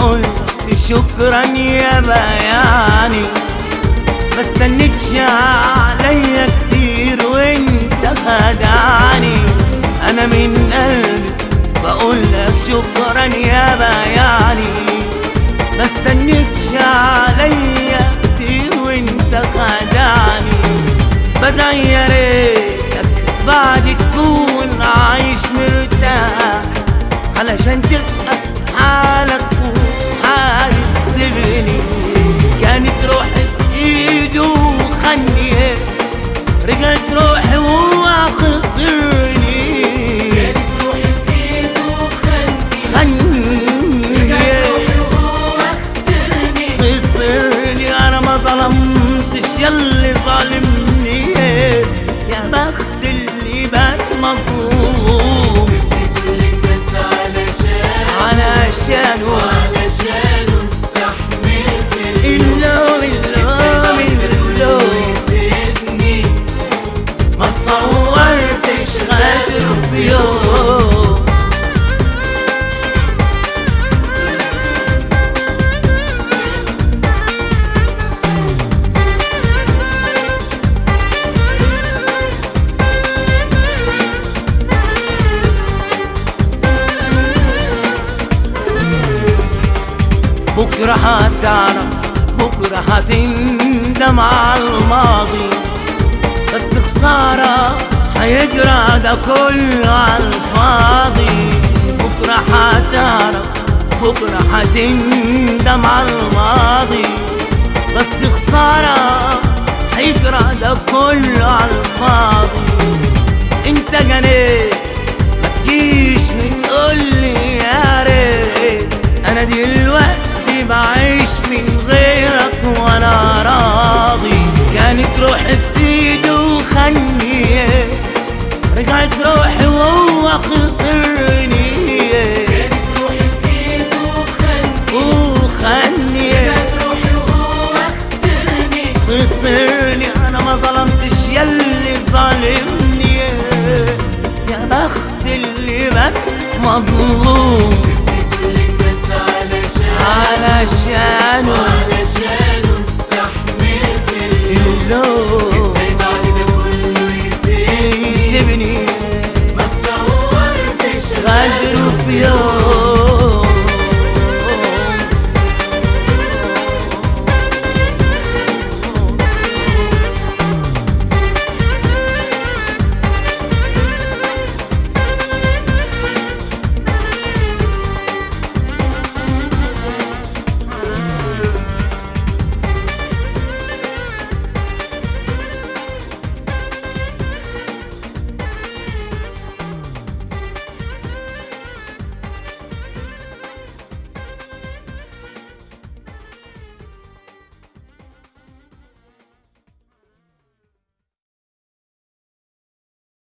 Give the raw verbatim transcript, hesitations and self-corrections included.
واقول شكرا يا بياني. ما استنيتش عليا كتير وانت خدعني، انا من قلبي بقول لك شكرا يا بياني. ما استنيتش عليا كتير وانت خدعني، بدعي يا ريتك بعد تكون عايش مرتاح، علشان تبقى في حالك وفي حالي تسيبني. كانت روحي في ايده وخني، رجعت روحي وهو خسرني. كانت روحي في ايده وخني، خني رجعت روحي وهو خسرني. خسرني انا ما ظلمتش ياللي ظالمني، يا بخت اللي بات مظلوم. سبت كل الناس علشان علشانه وعلشانه استحملت اللوم اللوم اللوم، يسيبني. ما تصورتش غدر في يوم. بكرة هتعرف، بكرة هتندم على الماضي، بس خسارة هيجرى ده كله على الفاضي. بكرة هتعرف، بكرة هتندم على الماضي، بس خسارة هيجرى ده كله على الفاضي. انت جنيت ما تجيش وتقولي يا ريت، انا دلوقتي بعيش من غيرك وانا راضي. كانت روحي في ايده وخني، رجعت روحي وهو خسرني. كانت روحي في ايده وخني، وخني رجعت روحي وهو خسرني. خسرني انا ما ظلمتش ياللي ظالمني، يا بخت اللي بات مظلوم.